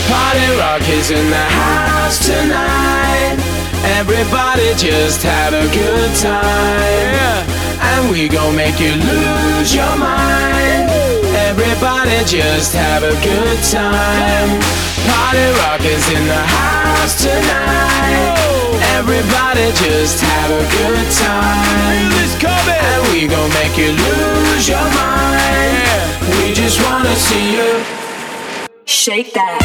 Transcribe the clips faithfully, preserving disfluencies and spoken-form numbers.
Party rock is in the house tonight. Everybody just have a good time, yeah. And we gon' make you lose your mind. Everybody just have a good time. Party rock is in the house tonight. Everybody just have a good time. And we gon' make you lose your mind, yeah. We just wanna see you shake that.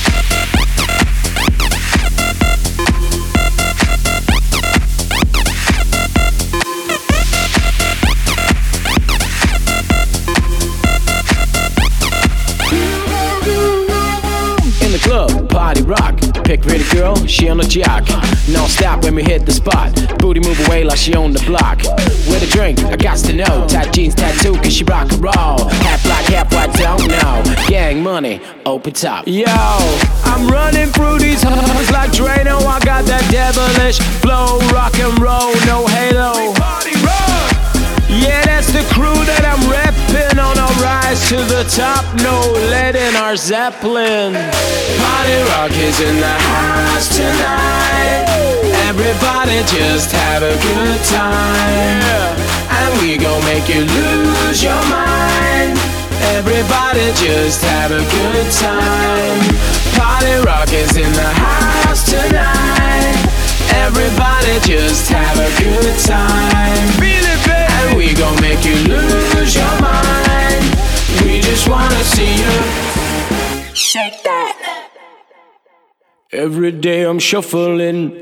Club, party rock. Pick pretty girl, she on the jock. Non stop when we hit the spot. Booty move away like she on the block. With a drink, I got to know. Tight jeans, tattoo, cause she rock and roll. Half black, half white, don't know. Gang money, open top. Yo, I'm running through these halls like Drano. I got that devilish flow, rock and roll, no halo. Yeah, that's the crew that I'm reppin' on a rise to the top. No lead in our Zeppelin. Party rock is in the house tonight. Everybody just have a good time, yeah. And we gon' make you lose your mind. Everybody just have a good time. Party rock is in the house tonight. Everybody just have a good time. Feel it, baby. And we gon' make you lose your mind. We just wanna see you shake that. Every day I'm shuffling.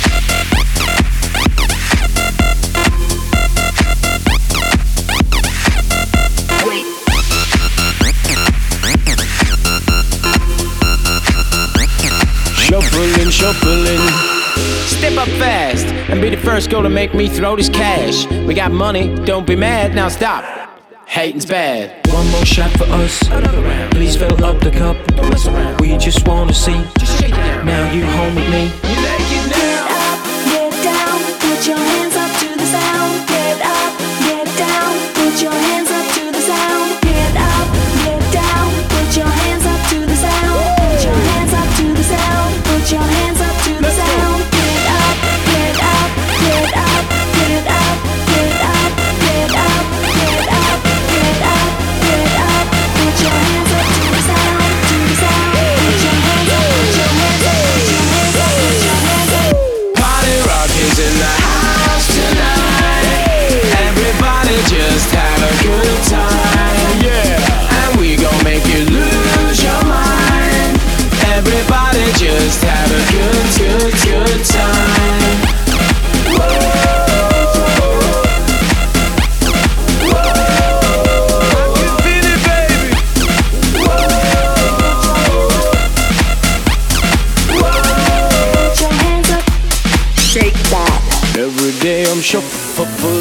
Wait. Shuffling, shuffling. Step up fast and be the first girl to make me throw this cash. We got money, don't be mad, now stop. Hating's bad. One more shot for us. Please fill up the cup. We just wanna see. Now you home with me. Get up, get down, put your hands up to the sound. Get up, get down, put your hands up to the sound. Get up, get down, put your hands up to the sound. Put your hands up to the sound. Put your hands up to the sound. Get up, get up, get up, get up, get up, get up, get up, get up, get up. Put your hands up to the sound, to the sound. Put your hands up, put your hands up, put your hands up, put your hands up. Party rock is in the house tonight. Everybody just have a good time, yeah. And we gon' make you lose your mind. Everybody just have a good, good, good time. Whoa. Whoa. I can feel it, baby. Whoa. Whoa. Put your hands up, shake that. Every day I'm shuffling.